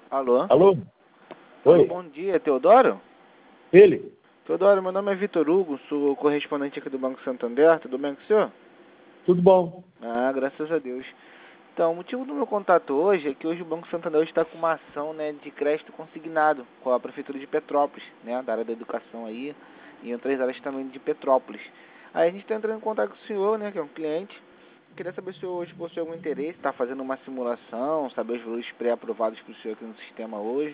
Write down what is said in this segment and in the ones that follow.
Alô? Alô? Alô, Oi, bom dia, Teodoro? ele? Teodoro, meu nome é Vitor Hugo, sou correspondente aqui do Banco Santander, tudo bem com o senhor? Tudo bom? Ah, graças a Deus. Então, o motivo do meu contato hoje é que hoje o Banco Santander está com uma ação, né, de crédito consignado com a Prefeitura de Petrópolis, né, da área da educação aí, e em outras áreas também de Petrópolis. Aí a gente está entrando em contato com o senhor, né, que é um cliente. Queria saber se o senhor hoje possui algum interesse, está fazendo uma simulação, saber os valores pré-aprovados para o senhor aqui no sistema hoje.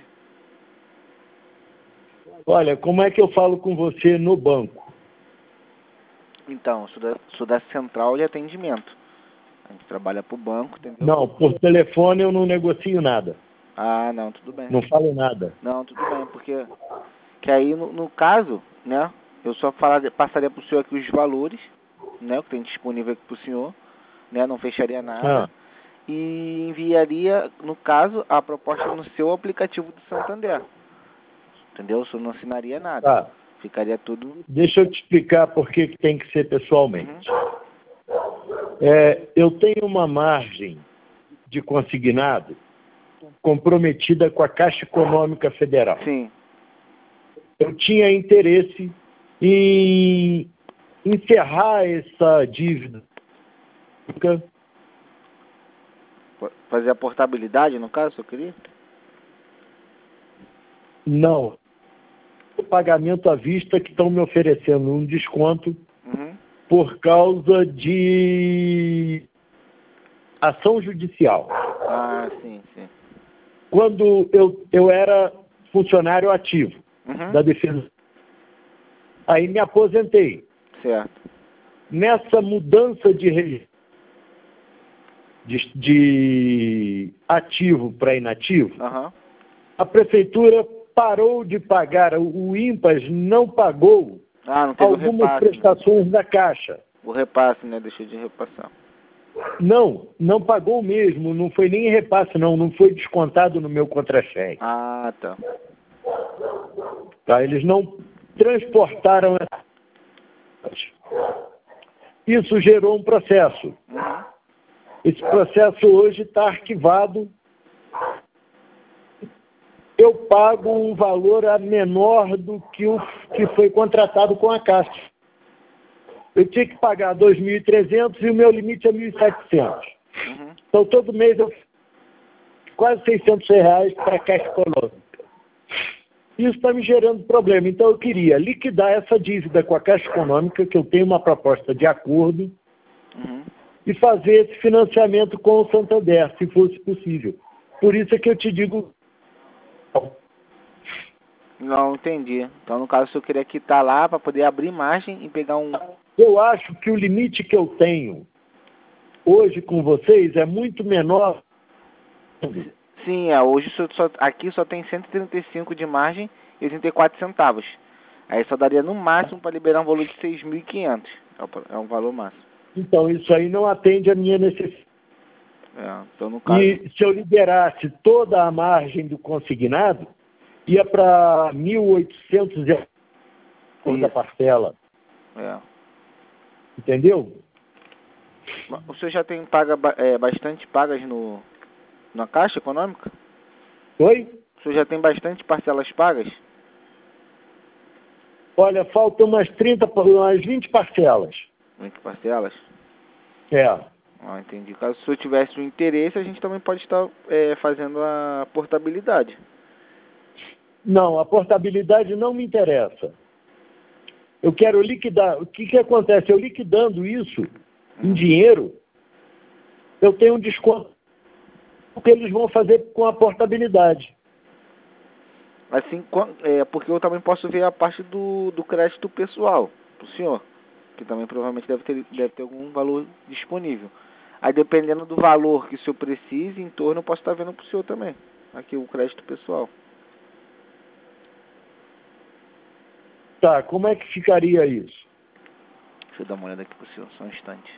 Olha, como é que eu falo com você no banco? Então, sou da central de atendimento. A gente trabalha para o banco, entendeu? Não, por telefone eu não negocio nada. Ah, não, tudo bem. Não falo nada. Não, tudo bem, porque que aí no caso, né, eu só passaria para o senhor aqui os valores, né, o que tem disponível aqui para o senhor, né, não fecharia nada, Ah, e enviaria, no caso, a proposta no seu aplicativo do Santander, entendeu? O senhor não assinaria nada, tá. ficaria tudo... Deixa eu te explicar por que que tem que ser pessoalmente. Eu tenho uma margem de consignado comprometida com a Caixa Econômica Federal. Sim, Eu tinha interesse em encerrar essa dívida. fazer a portabilidade, no caso, eu queria? Não, o pagamento à vista que estão me oferecendo um desconto Uhum. por causa de ação judicial. Ah, sim, sim. Quando eu era funcionário ativo da Uhum. Defesa, aí me aposentei. Certo. Nessa mudança de ativo para inativo, Aham. a prefeitura parou de pagar, o INPAS não pagou Ah, não teve o algumas repasse, né? prestações da Caixa. O repasse, né? Deixou de repassar. Não pagou mesmo, não foi nem repasse, não foi descontado no meu contra-cheque. Ah, tá. Tá? Eles não transportaram essa. Isso gerou um processo. Uhum. Esse processo hoje está arquivado. Eu pago um valor menor do que o que foi contratado com a Caixa. Eu tinha que pagar 2.300 e o meu limite é 1.700. Uhum. Então, todo mês eu quase R$ 600 para a Caixa Econômica. Isso está me gerando problema. Então, eu queria liquidar essa dívida com a Caixa Econômica, que eu tenho uma proposta de acordo, Uhum. e fazer esse financiamento com o Santander, se fosse possível. Por isso é que eu te digo... Não, entendi. Então, no caso, o senhor queria quitar lá para poder abrir margem e pegar um... Eu acho que o limite que eu tenho hoje com vocês é muito menor. Sim, hoje aqui só tem 135 de margem e 84 centavos. Aí só daria no máximo para liberar um valor de 6.500. É um valor máximo. Então, isso aí não atende a minha necessidade. Então, no caso... E se eu liberasse toda a margem do consignado, ia para 1.800 euros da Isso. parcela. É. Entendeu? O senhor já tem bastante pagas na Caixa Econômica? Oi? O senhor já tem bastante parcelas pagas? Olha, faltam umas 20 parcelas. 20 parcelas? É. Ah, entendi. Caso o senhor tivesse um interesse, a gente também pode estar fazendo a portabilidade. Não, a portabilidade não me interessa. Eu quero liquidar. O que acontece? Eu liquidando isso em dinheiro, eu tenho um desconto que eles vão fazer com a portabilidade. Assim, porque eu também posso ver a parte do crédito pessoal para o senhor, que também provavelmente deve ter algum valor disponível. Aí, dependendo do valor que o senhor precise, em torno, eu posso estar vendo para o senhor também. Aqui, o crédito pessoal. Tá, como é que ficaria isso? Deixa eu dar uma olhada aqui para o senhor, só um instante.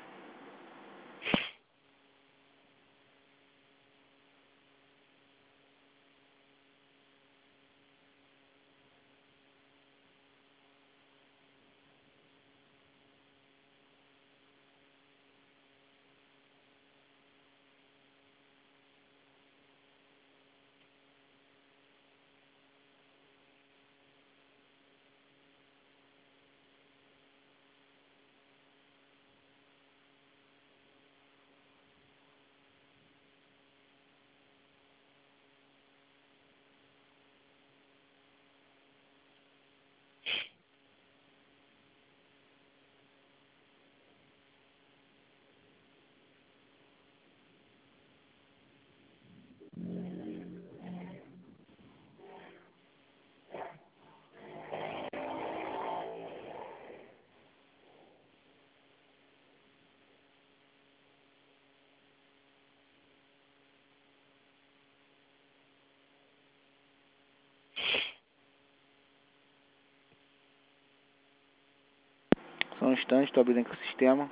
Só um instante, estou abrindo aqui o sistema.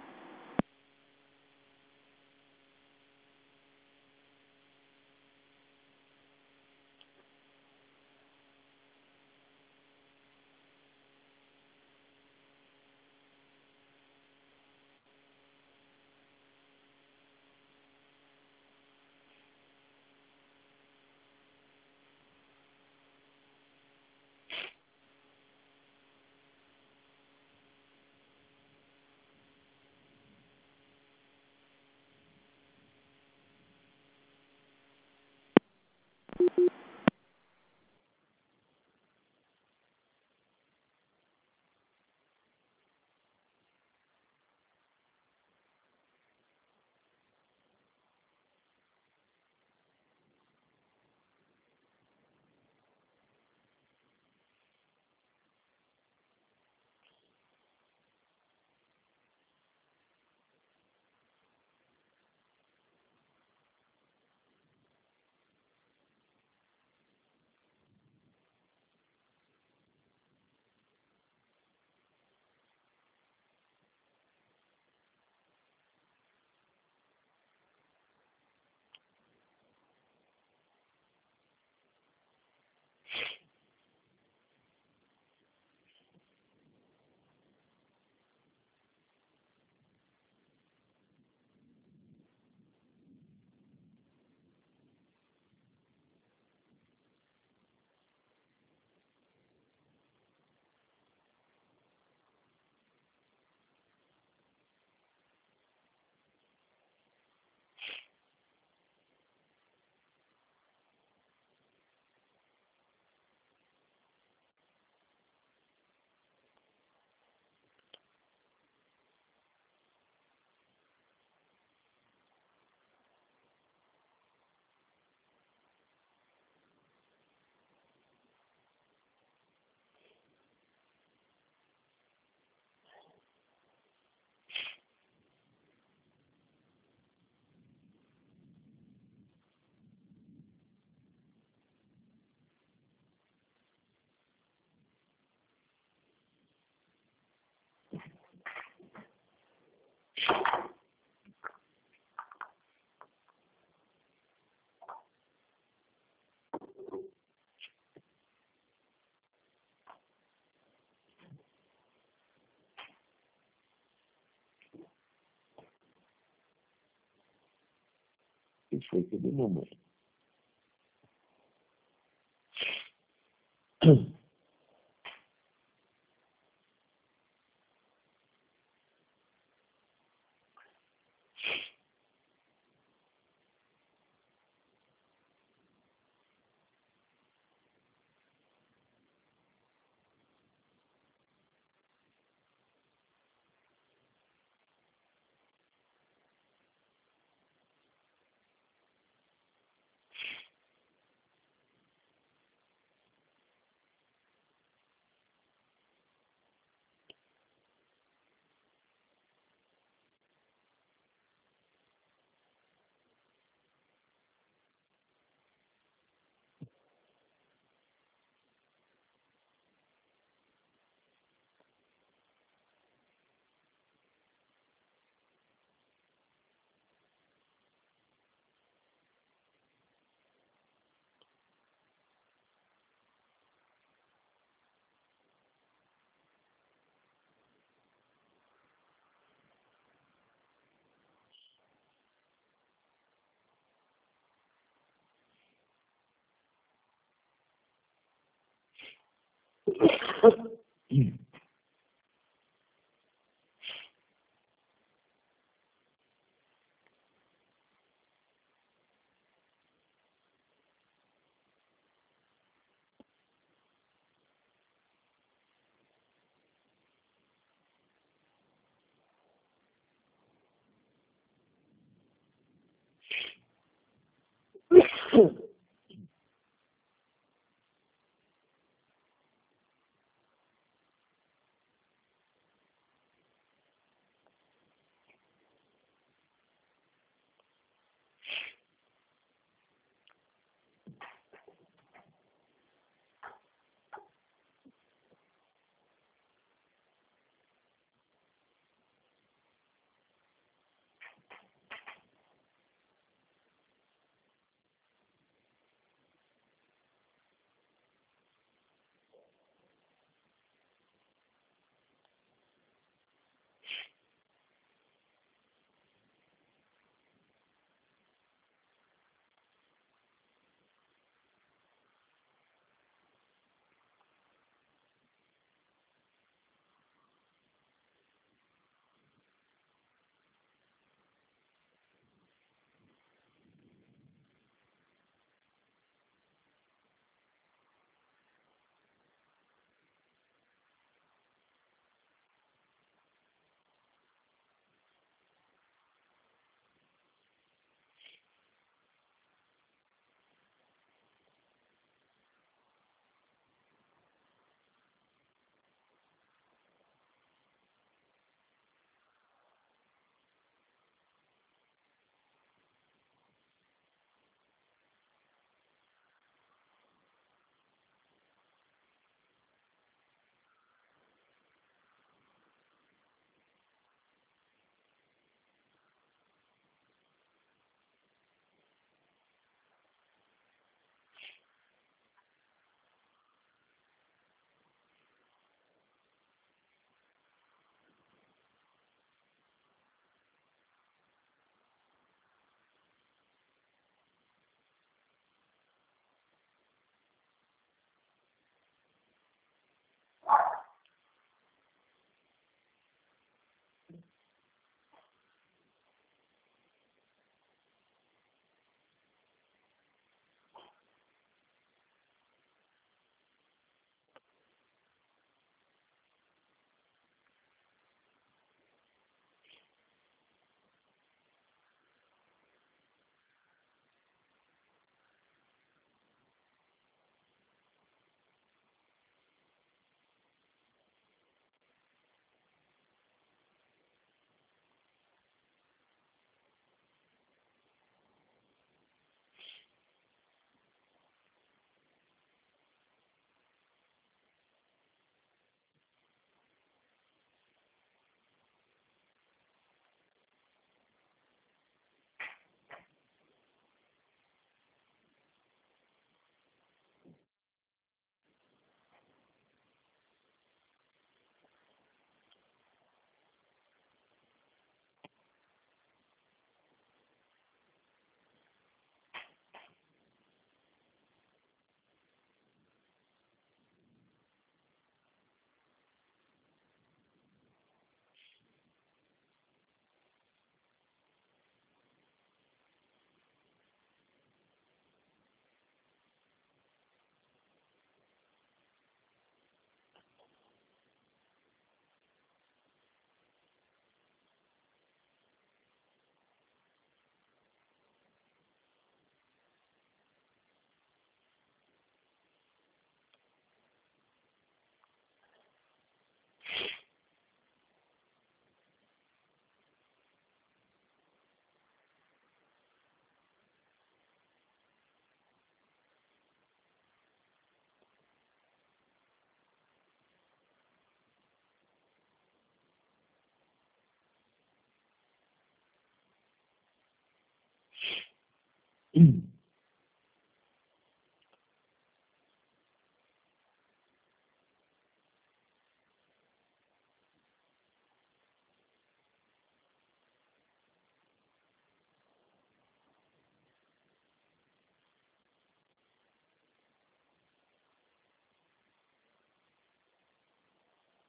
Que foi que deu mamãe?